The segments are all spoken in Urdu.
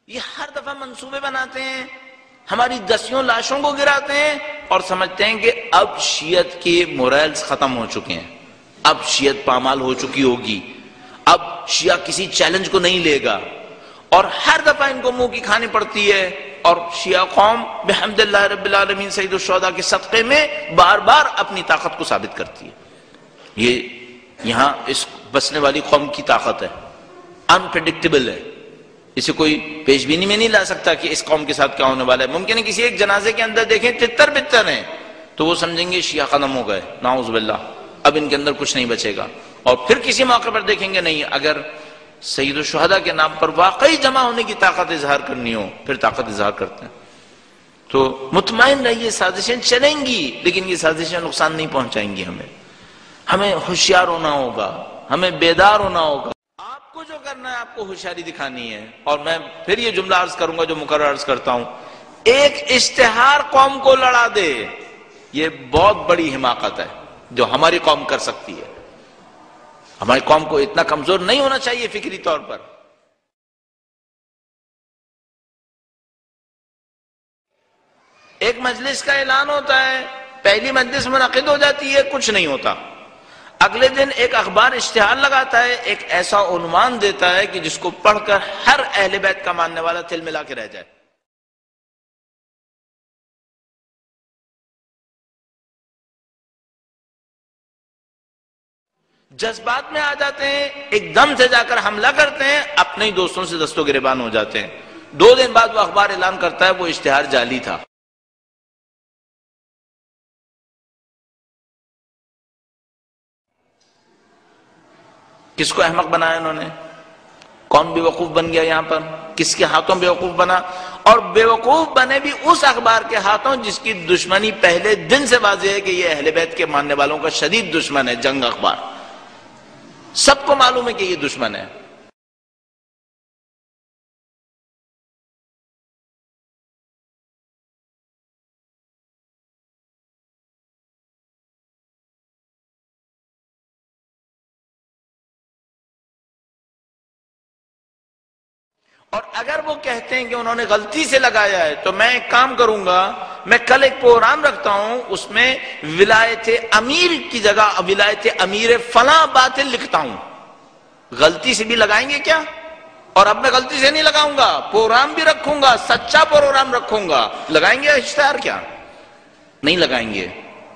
یہ ہر دفعہ منصوبے بناتے ہیں، ہماری دسیوں لاشوں کو گراتے ہیں اور سمجھتے ہیں کہ اب شیعت کے موریلز ختم ہو چکے ہیں، اب شیعت پامال ہو چکی ہوگی، اب شیعہ کسی چیلنج کو نہیں لے گا، اور ہر دفعہ ان کو منہ کی کھانی پڑتی ہے، اور شیعہ قوم بحمد اللہ رب العالمین سید الشہداء کے صدقے میں بار بار اپنی طاقت کو ثابت کرتی ہے۔ یہ یہاں اس بسنے والی قوم کی طاقت ہے، انپریڈکٹیبل ہے، اسے کوئی پیش بینی میں نہیں لا سکتا کہ اس قوم کے ساتھ کیا ہونے والا ہے۔ ممکن ہے کسی ایک جنازے کے اندر دیکھیں تتر بتر ہیں تو وہ سمجھیں گے شیعہ ختم ہو گئے، نعوذ باللہ، اب ان کے اندر کچھ نہیں بچے گا، اور پھر کسی موقع پر دیکھیں گے نہیں، اگر سید الشہداء کے نام پر واقعی جمع ہونے کی طاقت اظہار کرنی ہو پھر طاقت اظہار کرتے ہیں۔ تو مطمئن رہیے سازشیں چلیں گی، لیکن یہ سازشیں نقصان نہیں پہنچائیں گی ہمیں ہوشیار ہونا ہوگا، ہمیں بیدار ہونا ہوگا۔ آپ کو جو کرنا ہے آپ کو ہوشیاری دکھانی ہے، اور میں پھر یہ جملہ عرض کروں گا جو مقرر عرض کرتا ہوں، ایک اشتہار قوم کو لڑا دے، یہ بہت بڑی حماقت ہے جو ہماری قوم کر سکتی ہے۔ ہماری قوم کو اتنا کمزور نہیں ہونا چاہیے فکری طور پر۔ ایک مجلس کا اعلان ہوتا ہے، پہلی مجلس منعقد ہو جاتی ہے، کچھ نہیں ہوتا، اگلے دن ایک اخبار اشتہار لگاتا ہے، ایک ایسا عنوان دیتا ہے کہ جس کو پڑھ کر ہر اہل بیت کا ماننے والا تل ملا کے رہ جائے۔ جذبات میں آ جاتے ہیں، ایک دم سے جا کر حملہ کرتے ہیں، اپنے ہی دوستوں سے دست و گریبان ہو جاتے ہیں۔ 2 دن بعد وہ اخبار اعلان کرتا ہے وہ اشتہار جعلی تھا۔ کس کو احمق بنایا انہوں نے؟ کون بیوقوف بن گیا یہاں پر؟ کس کے ہاتھوں بیوقوف بنا؟ اور بیوقوف بنے بھی اس اخبار کے ہاتھوں جس کی دشمنی پہلے دن سے واضح ہے کہ یہ اہل بیت کے ماننے والوں کا شدید دشمن ہے۔ جنگ اخبار سب کو معلوم ہے کہ یہ دشمن ہے۔ اور اگر وہ کہتے ہیں کہ انہوں نے غلطی سے لگایا ہے تو میں ایک کام کروں گا، میں کل ایک پروگرام رکھتا ہوں، اس میں ولایت امیر کی جگہ ولایت امیر فلاں باطل لکھتا ہوں۔ غلطی سے بھی لگائیں گے کیا؟ اور اب میں غلطی سے نہیں لگاؤں گا، پروگرام بھی رکھوں گا، سچا پروگرام رکھوں گا۔ لگائیں گے اشتہار کیا؟ نہیں لگائیں گے۔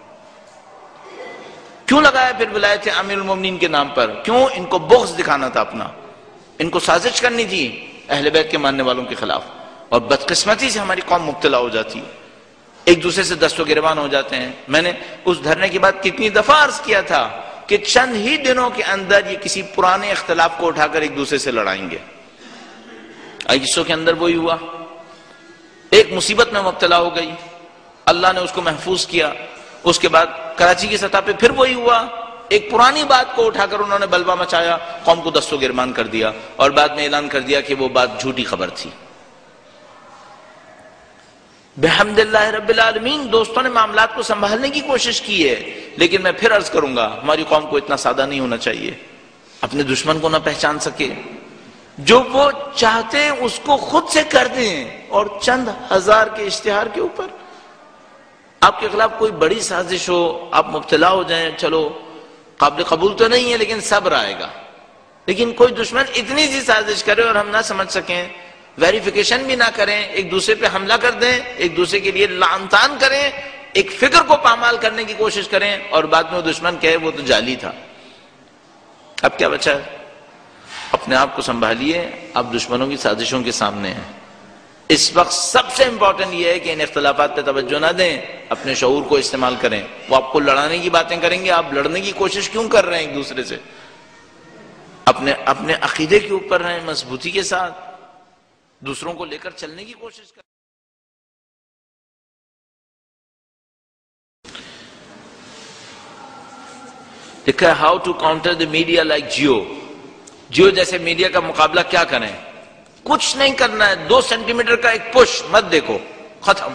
کیوں لگایا پھر ولایت امیر المومنین کے نام پر؟ کیوں؟ ان کو بغض دکھانا تھا اپنا، ان کو سازش کرنی تھی اہل بیت کے ماننے والوں کے خلاف، اور بدقسمتی سے ہماری قوم مبتلا ہو جاتی ہے، ایک دوسرے سے دست و گریبان ہو جاتے ہیں۔ میں نے اس دھرنے کی بات کتنی دفعہ عرض کیا تھا کہ چند ہی دنوں کے اندر یہ کسی پرانے اختلاف کو اٹھا کر ایک دوسرے سے لڑائیں گے۔ عیسیٰ کے اندر وہی ہوا، ایک مصیبت میں مبتلا ہو گئی، اللہ نے اس کو محفوظ کیا۔ اس کے بعد کراچی کی سطح پہ پھر وہی ہوا، ایک پرانی بات کو اٹھا کر انہوں نے بلوا مچایا، قوم کو دست و گریبان کر دیا، اور بعد میں اعلان کر دیا کہ وہ بات جھوٹی خبر تھی۔ بحمد اللہ رب العالمین دوستوں نے معاملات کو سنبھالنے کی کوشش کی ہے، لیکن میں پھر عرض کروں گا ہماری قوم کو اتنا سادہ نہیں ہونا چاہیے، اپنے دشمن کو نہ پہچان سکے، جو وہ چاہتے ہیں اس کو خود سے کر دیں، اور چند ہزار کے اشتہار کے اوپر آپ کے خلاف کوئی بڑی سازش ہو، آپ مبتلا ہو جائیں، چلو قابل قبول تو نہیں ہے لیکن صبر آئے گا۔ لیکن کوئی دشمن اتنی سی سازش کرے اور ہم نہ سمجھ سکیں، ویریفیکیشن بھی نہ کریں، ایک دوسرے پہ حملہ کر دیں، ایک دوسرے کے لیے لعن طعن کریں، ایک فکر کو پامال کرنے کی کوشش کریں، اور بعد میں وہ دشمن کہے وہ تو جعلی تھا، اب کیا بچا ہے؟ اپنے آپ کو سنبھالیے، آپ دشمنوں کی سازشوں کے سامنے ہیں۔ اس وقت سب سے امپورٹنٹ یہ ہے کہ ان اختلافات پہ توجہ نہ دیں، اپنے شعور کو استعمال کریں۔ وہ آپ کو لڑانے کی باتیں کریں گے، آپ لڑنے کی کوشش کیوں کر رہے ہیں ایک دوسرے سے؟ اپنے عقیدے کے اوپر رہیں، مضبوطی کے ساتھ دوسروں کو لے کر چلنے کی کوشش کریں۔ لکھا ہے how to counter the media like Geo جیسے میڈیا کا مقابلہ کیا کریں؟ کچھ نہیں کرنا ہے، 2 سینٹی میٹر کا ایک پش مت دیکھو، ختم۔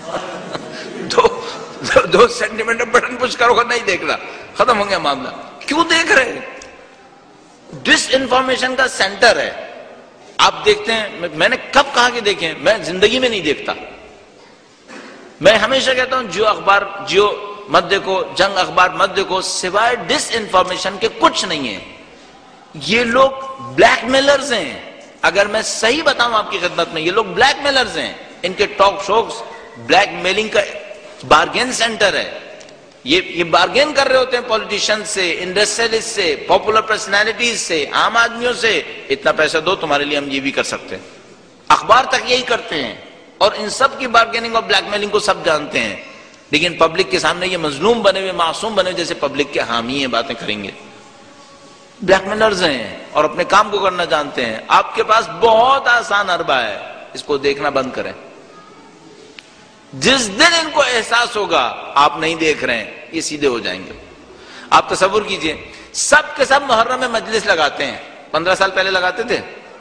2 سینٹی میٹر بٹن پش کرو، نہیں دیکھنا، ختم ہو گیا معاملہ۔ کیوں دیکھ رہے؟ ڈس انفارمیشن کا سینٹر ہے، آپ دیکھتے ہیں، میں نے کب کہا کہ دیکھیں، میں زندگی میں نہیں دیکھتا. میں ہمیشہ کہتا ہوں جیو اخبار، جیو مت دیکھو، جنگ اخبار مت دیکھو، سوائے ڈس انفارمیشن کے کچھ نہیں ہے. یہ لوگ بلیک میلرز ہیں. اگر میں صحیح بتاؤں آپ کی خدمت میں، یہ لوگ بلیک میلرز ہیں. ان کے ٹاک شوز بلیک میلنگ کا بارگین سینٹر ہے. یہ بارگین کر رہے ہوتے ہیں پولیٹیشین سے، انڈسٹریلسٹ سے، پاپولر پرسنالٹیز سے، عام آدمیوں سے. اتنا پیسہ دو تمہارے لیے ہم یہ بھی کر سکتے ہیں. اخبار تک یہی کرتے ہیں، اور ان سب کی بارگیننگ اور بلیک میلنگ کو سب جانتے ہیں. لیکن پبلک کے سامنے یہ مظلوم بنے ہوئے، معصوم بنے ہوئے، جیسے پبلک کے حامی ہیں، باتیں کریں گے. بلیک میلرز ہیں اور اپنے کام کو کرنا جانتے ہیں. آپ کے پاس بہت آسان حربہ ہے، اس کو دیکھنا بند کریں. جس دن ان کو احساس ہوگا آپ نہیں دیکھ رہے ہیں، یہ سیدھے ہو جائیں گے. آپ تصور کیجئے، سب کے سب محرم میں مجلس لگاتے ہیں. 15 سال پہلے لگاتے تھے.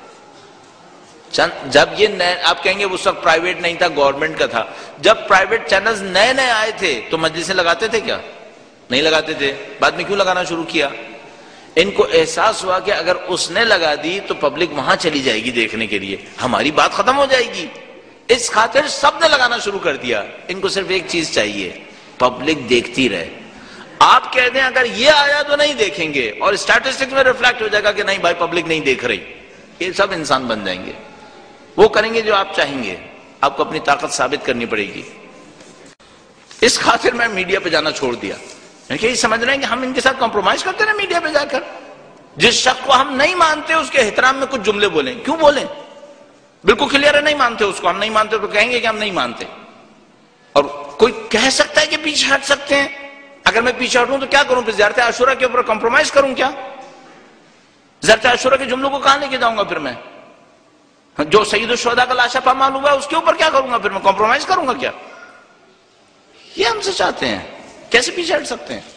جب یہ نئے، آپ کہیں گے اس وقت پرائیویٹ نہیں تھا، گورنمنٹ کا تھا. جب پرائیویٹ چینلز نئے نئے آئے تھے تو مجلسیں لگاتے تھے کیا؟ نہیں لگاتے تھے. بعد میں کیوں لگانا شروع کیا؟ ان کو احساس ہوا کہ اگر اس نے لگا دی تو پبلک وہاں چلی جائے گی دیکھنے کے لیے، ہماری بات ختم ہو جائے گی. اس خاطر سب نے لگانا شروع کر دیا. ان کو صرف ایک چیز چاہیے، پبلک دیکھتی رہے. آپ کہہ دیں اگر یہ آیا تو نہیں دیکھیں گے، اور اسٹیٹسٹکس میں ریفلیکٹ ہو جائے گا کہ نہیں بھائی پبلک نہیں دیکھ رہی، یہ سب انسان بن جائیں گے. وہ کریں گے جو آپ چاہیں گے. آپ کو اپنی طاقت ثابت کرنی پڑے گی. اس خاطر میں میڈیا پہ جانا چھوڑ دیا. یہ سمجھ رہے ہیں کہ ہم ان کے ساتھ کمپرومائز کرتے ہیں میڈیا پہ جا کر. جس شخص کو ہم نہیں مانتے اس کے احترام میں کچھ جملے بولیں. کیوں بولیں؟ بالکل کلیئر ہے، نہیں مانتے اس کو، ہم نہیں مانتے تو کہیں گے کہ ہم نہیں مانتے. اور کوئی کہہ سکتا ہے کہ پیچھے ہٹ سکتے ہیں. اگر میں پیچھے ہٹوں تو کیا کروں؟ پھر زیارت عاشورہ کے اوپر کمپرومائز کروں کیا؟ زیارت عاشورہ کے جملوں کو کہاں لے کے جاؤں گا پھر میں؟ جو سید الشہداء کا لاشا پامال ہوا ہے اس کے اوپر کیا کروں گا پھر میں؟ کمپرومائز کروں گا کیا؟ یہ ہم سے چاہتے ہیں. کیسے پیچھے ہٹ سکتے ہیں؟